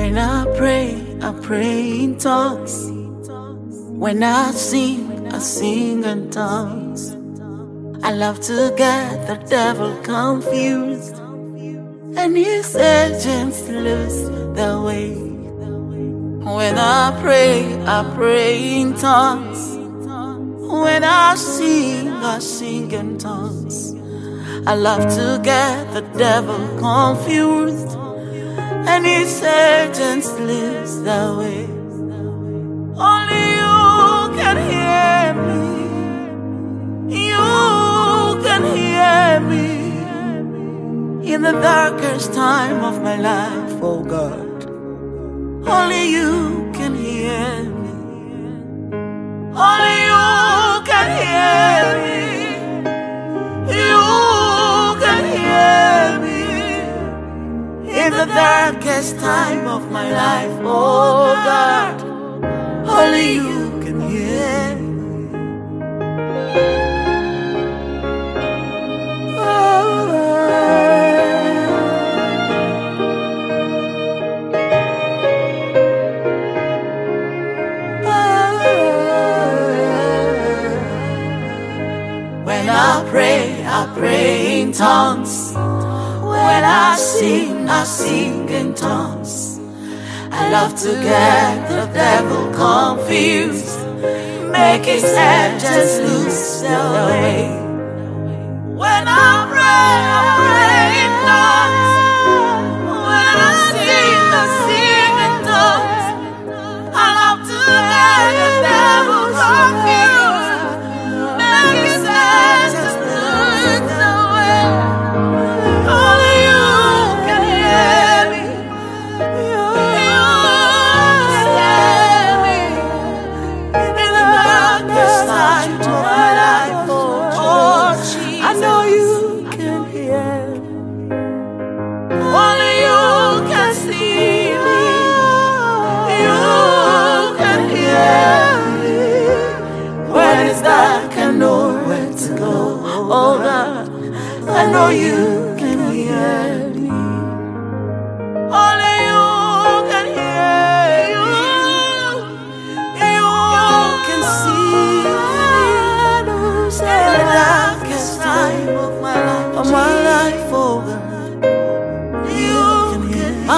When I pray in tongues. When I sing in tongues. I love to get the devil confused and his agents lose their way. When I pray in tongues. When I sing in tongues. I love to get the devil confused and his agents lose their way. Only you can hear me. You can hear me in the darkest time of my life, oh God. Only you can hear me. Only you can hear me. You can hear me in the darkest time of my life, oh God. Only you can hear me. When I pray in tongues. When I sing in tongues. I love to get the devil confused, make his agents lose their way. When I pray in tongues. When I sing in tongues. I love to get the devil confused, make his agents lose their way. Only you can hear me. You can hear me in the darkest time of my life, oh Jesus. I know you can hear me. Only you can see me. You can hear me when it's dark and nowhere to go. Oh God, I know you can hear me. Only you can hear you. You can see me in the darkest time of my life, oh God. You can hear me.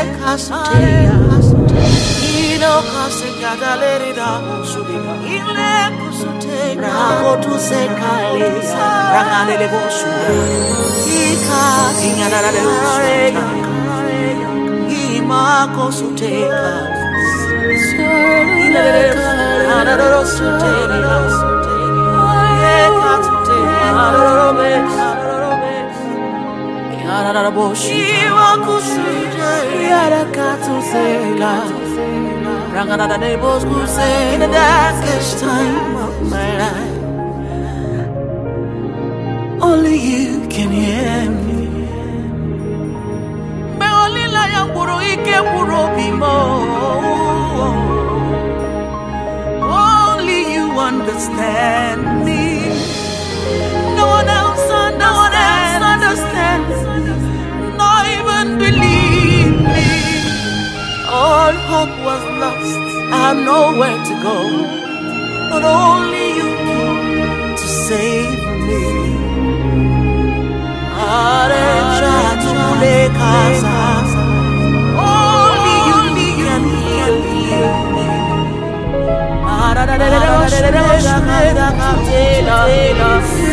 In the darkest time of my life, only you can hear me. Only you understand me. No one else understands me. Not even believe me. All hope was lost. I have nowhere to go, but only you came to save me. Only you can heal me.